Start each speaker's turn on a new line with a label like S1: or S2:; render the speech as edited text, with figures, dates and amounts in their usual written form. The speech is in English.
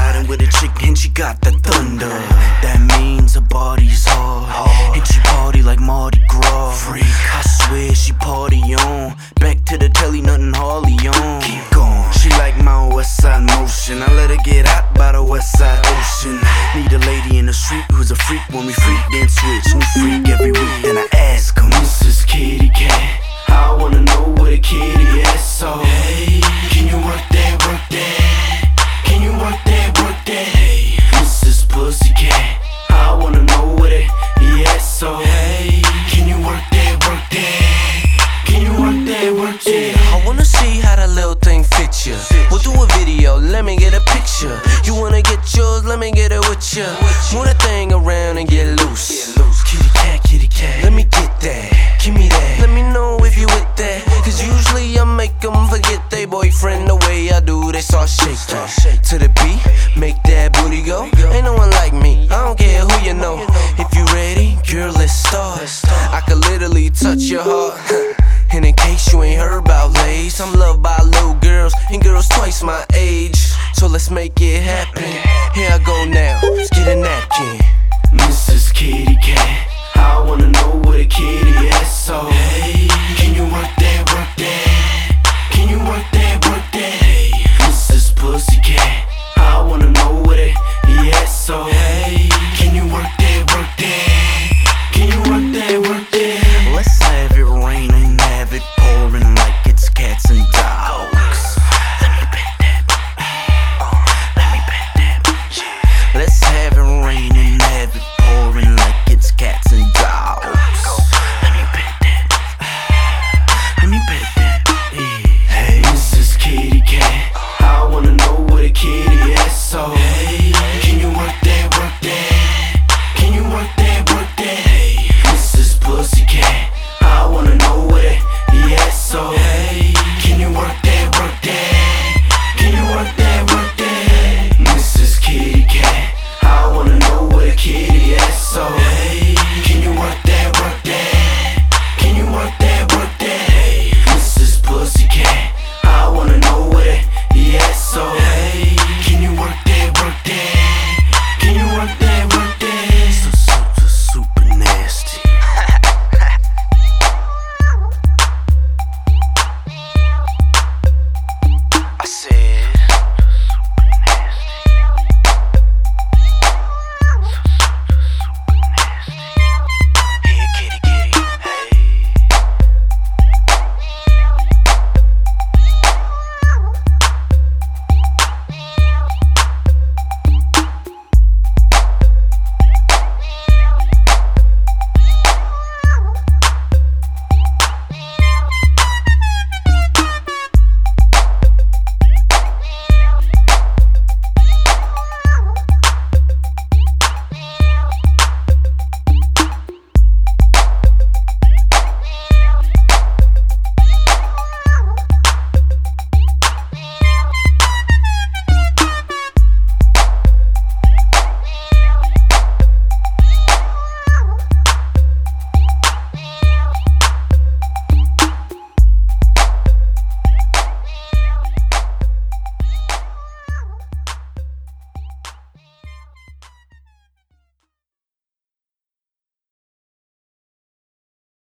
S1: riding with a chick and she got the thunder. That means her body's hard, and she party like Mardi Gras. Freak, I swear she party on. Back to the telly, nothing Harley on. Keep going. She like my west side motion. I let her get hot by the west side ocean. Need a lady in the street who's a freak. When we freak, then switch. New freak every week. Then I ask him, Mrs. Kitty Cat, I wanna know where the kitty is. So hey, can you work that, work that? Can you work that, work that? Hey, Mrs. Pussycat, I wanna know where the is. So hey, can you work that, work that? Can you work that, work that?
S2: I wanna see how that little thing fits ya. We'll do a video, let me get a picture. You wanna get yours, let me get it with ya. Move that thing around and get loose. Kitty cat, let me get that. Give me that. Let me know if you with that. Cause usually I make them forget they boyfriend. The way I do, they start shaking to the beat, make that booty go. Ain't no one like me, I don't care who you know. If you ready, girl, let's start. I could literally touch your heart. And in case you ain't heard about Lays, I'm loved by little girls and girls twice my age. So let's make it happen.